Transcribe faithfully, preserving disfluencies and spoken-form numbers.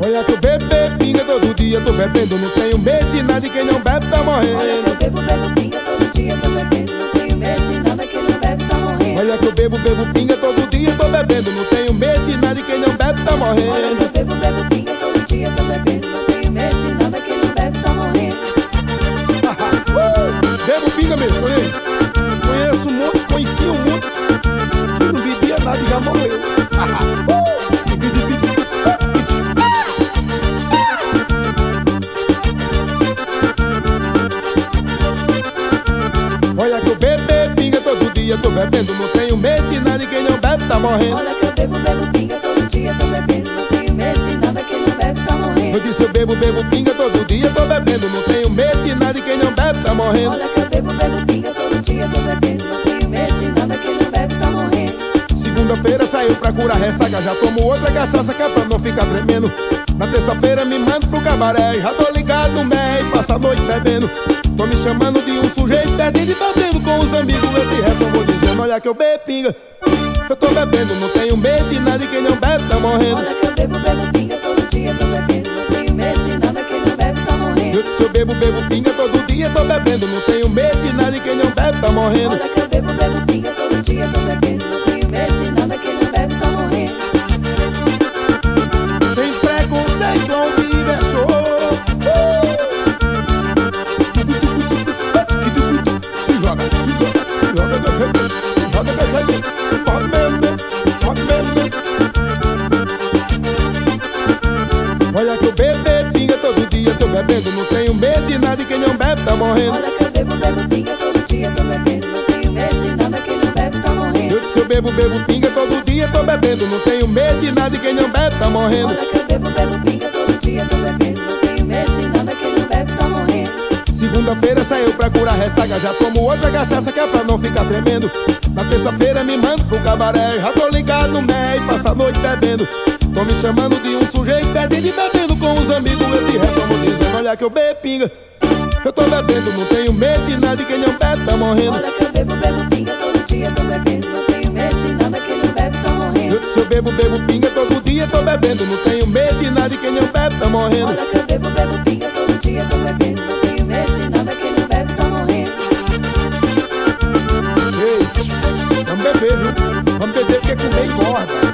Olha que eu bebo, bebo pinga todo dia, tô bebendo, não tenho medo de nada, e quem não bebe tá morrendo. Olha que eu bebo, bebo pinga todo dia, tô bebendo, não tenho medo de nada, quem não bebe tá morrendo. Olha que eu bebo, bebo pinga todo dia, tô bebendo, não tenho medo de nada, e quem não bebe tá morrendo. Olha que eu bebo, bebo pinga todo dia, tô bebendo, não tenho medo de nada, quem não bebe tá morrendo. uh, bebo pinga mesmo, conheço. Conheço muito, conheci o mundo, que não bebia nada e já morreu. uh, Olha que eu bebo, bebo pinga todo dia, tô bebendo, não tenho medo de nada, e quem não bebe tá morrendo. Olha que eu bebo, bebo pinga todo dia, tô bebendo, não tenho medo de nada, quem não bebe tá morrendo. Eu disse eu bebo, bebo pinga todo dia, tô bebendo, não tenho medo de nada, e quem não bebe tá morrendo. Olha que eu bebo, bebo pinga todo dia, tô bebendo, não tenho medo de nada, quem não bebe tá morrendo. Segunda-feira saiu pra curar ressaca, já tomo outra cachaça que é pra não ficar tremendo. Na terça-feira me mando pro cabaré, já tô ligado no meio, passa a noite bebendo. Tô me chamando de um sujeito perdido e bebendo com os amigos esse rap eu vou dizendo. Olha que eu bebo pinga, eu tô bebendo, não tenho medo de nada, e quem não bebe tá morrendo. Olha que eu bebo, bebo pinga todo dia, tô bebendo, não tenho medo de nada, quem não bebe tá morrendo. Eu disse eu bebo, bebo pinga todo dia, tô bebendo, não tenho medo de nada, e quem não bebe tá morrendo. Olha que eu bebo, bebo pinga todo dia, tô bebendo, não tenho medo de nada, quem não bebe tá morrendo. Sem preconceito ao vivo é show. Se joga, se joga, se joga, se joga, pode mesmo, pode mesmo. Olha que eu bebo, bebo pinga todo dia, tô bebendo, não tenho medo de nada, e quem não bebe tá morrendo. Olha que eu bebo, bebo pinga todo dia, tô bebendo, não tenho medo de nada, quem não bebe tá morrendo. Eu disse eu bebo, bebo pinga todo dia, tô bebendo, não tenho medo de nada, e quem não bebe tá morrendo. Olha que eu bebo, bebo pinga todo dia, tô bebendo, não tenho medo de nada, quem não bebe tá morrendo. Segunda-feira saiu pra curar ressaca, já tomo outra cachaça que é pra não ficar tremendo. Na terça-feira me mando pro cabaré, já tô ligado no meio, passa a noite bebendo. Tô me chamando de um sujeito perdido e bebendo com os amigos esse rap eu vou dizendo. Olha que eu bebo pinga, eu tô bebendo, não tenho medo de nada, e quem não bebe tá morrendo. Olha que eu bebo, bebo pinga todo dia, tô bebendo, não tenho medo de nada, quem não bebe tá morrendo. Eu disse eu bebo, bebo pinga todo dia, tô bebendo, não tenho medo de nada, e quem não bebe tá morrendo. Olha que eu bebo, bebo pinga todo dia, tô bebendo, não tenho medo de nada, quem não bebe tá morrendo. Ei, vamos beber, viu? Vamos beber porque comer engorda.